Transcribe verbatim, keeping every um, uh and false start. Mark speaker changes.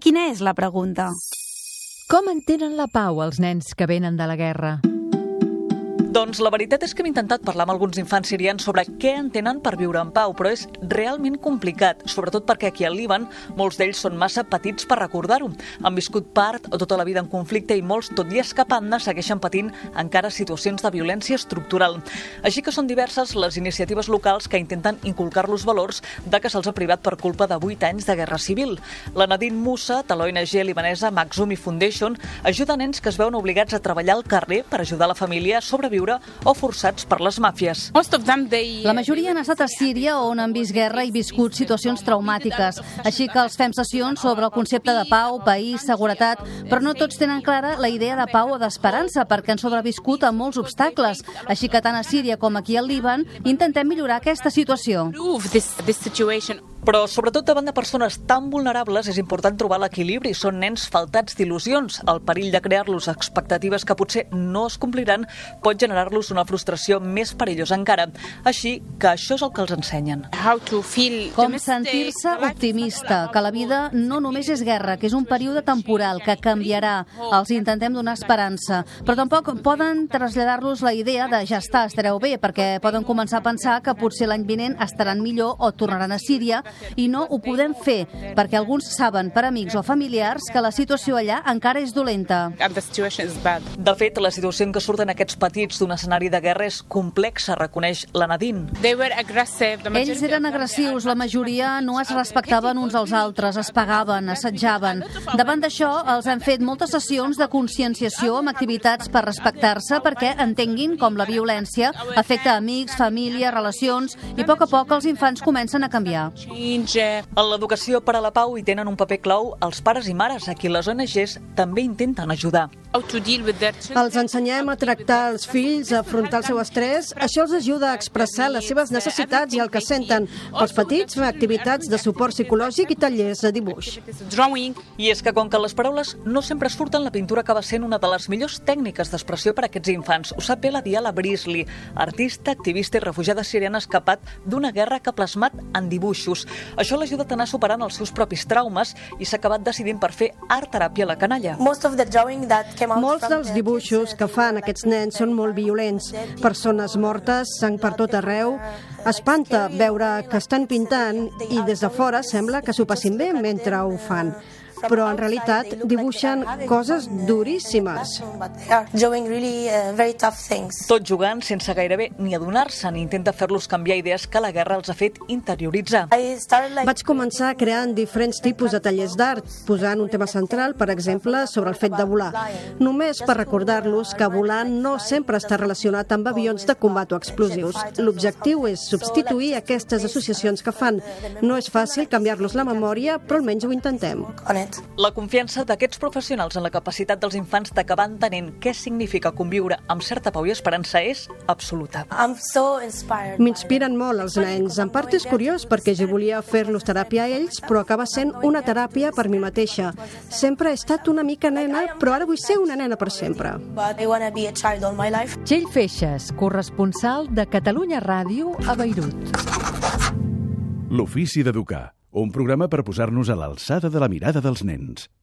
Speaker 1: quina és la pregunta?
Speaker 2: Com entenen la pau els nens que venen de la guerra?
Speaker 3: Doncs la veritat és que hem intentat parlar amb alguns infants sirians sobre què entenen per viure en pau, però és realment complicat, sobretot perquè aquí al Líban molts d'ells són massa petits per recordar-ho. Han viscut part o tota la vida en conflicte i molts, tot i escapant-ne, segueixen patint encara situacions de violència estructural. Així que són diverses les iniciatives locals que intenten inculcar-los valors de que se'ls ha privat per culpa de vuit anys de guerra civil. La Nadine Moussa, de l'O N G libanesa Makhzoumi Foundation, ajuda nens que es veuen obligats a treballar al carrer per ajudar la família a sobreviure o forçats per les màfies.
Speaker 4: La majoria han estat a Síria, on han vist guerra i viscut situacions traumàtiques. Així que els fem sessions sobre el concepte de pau, país, seguretat, però no tots tenen clara la idea de pau o d'esperança, perquè han sobreviscut a molts obstacles. Així que tant a Síria com aquí al Líban intentem millorar aquesta situació.
Speaker 3: Però, sobretot davant de persones tan vulnerables, és important trobar l'equilibri. Són nens faltats d'il·lusions. El perill de crear-los expectatives que potser no es compliran pot generar-los una frustració més perillosa encara. Així que això és el que els ensenyen.
Speaker 4: Com sentir-se optimista, que la vida no només és guerra, que és un període temporal, que canviarà. Els intentem donar esperança. Però tampoc poden traslladar-los la idea de ja està, estareu bé, perquè poden començar a pensar que potser l'any vinent estaran millor o tornaran a Síria, i no ho podem fer, perquè alguns saben, per amics o familiars, que la situació allà encara és dolenta.
Speaker 3: De fet, la situació en què surten aquests petits d'un escenari de guerra és complexa, reconeix la Nadine.
Speaker 4: Ells eren agressius, la majoria no es respectaven uns als altres, es pegaven, assetjaven. Davant d'això, els han fet moltes sessions de conscienciació amb activitats per respectar-se, perquè entenguin com la violència afecta amics, família, relacions, i a poc a poc els infants comencen a canviar.
Speaker 3: En l'educació per a la pau hi tenen un paper clau els pares i mares, a qui les O N Gs també intenten ajudar.
Speaker 5: Els ensenyem a tractar els fills, a afrontar el seu estrès. Això els ajuda a expressar les seves necessitats i el que senten. Els petits fan activitats de suport psicològic i tallers de dibuix.
Speaker 3: I és que com que les paraules no sempre surten, la pintura acaba sent una de les millors tècniques d'expressió per a aquests infants. Ho sap bé la Diala Brisley, artista, activista i refugiada siriana escapat d'una guerra que ha plasmat en dibuixos. Això l'ha ajudat a anar superant els seus propis traumes i s'ha acabat decidint per fer art-teràpia a la canalla.
Speaker 5: Molts dels dibuixos que fan aquests nens són molt violents. Persones mortes, sang per tot arreu. Espanta veure que estan pintant i des de fora sembla que s'ho passin bé mentre ho fan. Però en realitat dibuixen coses duríssimes.
Speaker 3: Tot jugant sense gairebé ni adonar-se, ni intenta fer-los canviar idees que la guerra els ha fet interioritzar.
Speaker 5: Vaig començar creant diferents tipus de tallers d'art, posant un tema central, per exemple, sobre el fet de volar. Només per recordar-los que volar no sempre està relacionat amb avions de combat o explosius. L'objectiu és substituir aquestes associacions que fan. No és fàcil canviar-los la memòria, però almenys ho intentem.
Speaker 3: La confiança d'aquests professionals en la capacitat dels infants d'acabar entenent què significa conviure amb certa pau i esperança és absoluta.
Speaker 5: M'inspiren molt els nens. En part és curiós perquè jo volia fer-los teràpia a ells, però acaba sent una teràpia per mi mateixa. Sempre he estat una mica nena, però ara vull ser una nena per sempre.
Speaker 2: Txell Feixes, corresponsal de Catalunya Ràdio a Beirut.
Speaker 6: L'ofici d'educar. Un programa per posar-nos a l'alçada de la mirada dels nens.